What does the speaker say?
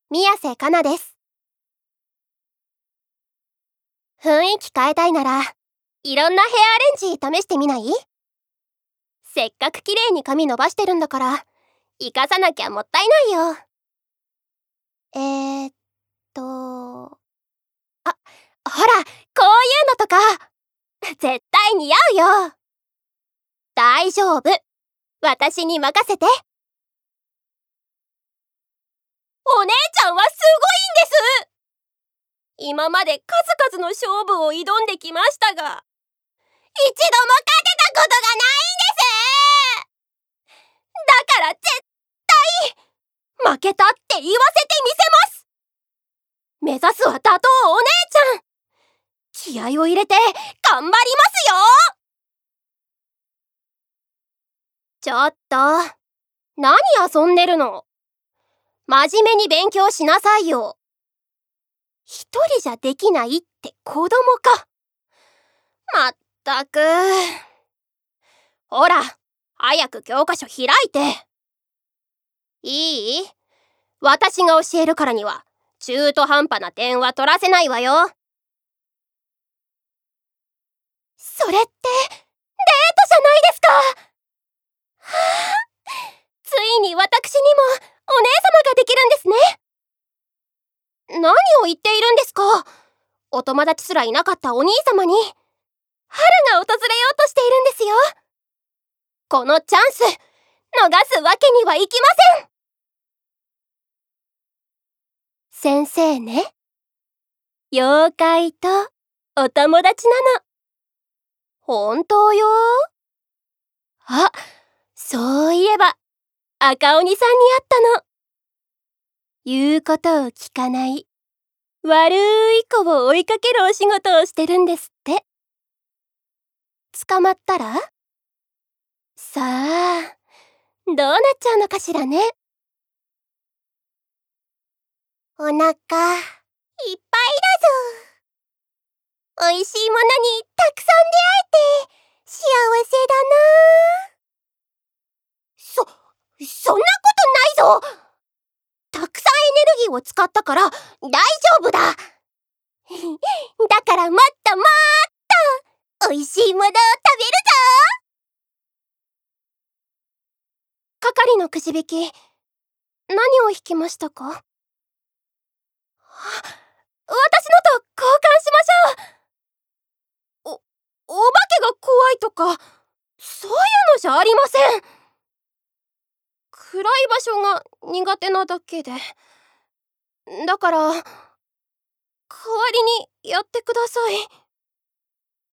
宮瀬かなです。雰囲気変えたいなら、いろんなヘアアレンジ試してみない？せっかく綺麗に髪伸ばしてるんだから、生かさなきゃもったいないよ。あ、ほら、こういうのとか、絶対似合うよ。大丈夫。私に任せて。お姉ちゃんはすごいんです。今まで数々の勝負を挑んできましたが、一度も勝てたことがないんです。だから絶対負けたって言わせてみせます。目指すは打倒お姉ちゃん。気合を入れて頑張りますよ。ちょっと、何遊んでるの？真面目に勉強しなさいよ。一人じゃできないって子供か。まったく。ほら、早く教科書開いて。いい？私が教えるからには中途半端な点は取らせないわよ。それってデートじゃないですか。はあ、ついに私にもお姉様ができるんですね。何を言っているんですか。お友達すらいなかったお兄様に春が訪れようとしているんですよ。このチャンス逃すわけにはいきません。先生ね、妖怪とお友達なの。本当よ。あ、そういえば赤鬼さんに会ったの。言うことを聞かない悪い子を追いかけるお仕事をしてるんですって。捕まったらさあ、どうなっちゃうのかしらね。お腹いっぱいだぞ。おいしいものにたくさん出会えて幸せだな。そんなことないぞ。たくさんエネルギーを使ったから大丈夫だ。だからもっともっとおいしいものを食べるぞ。係のくじ引き、何を引きましたか？私のと交換しましょう。お化けが怖いとかそういうのじゃありません。暗い場所が苦手なだけで。だから代わりにやってください。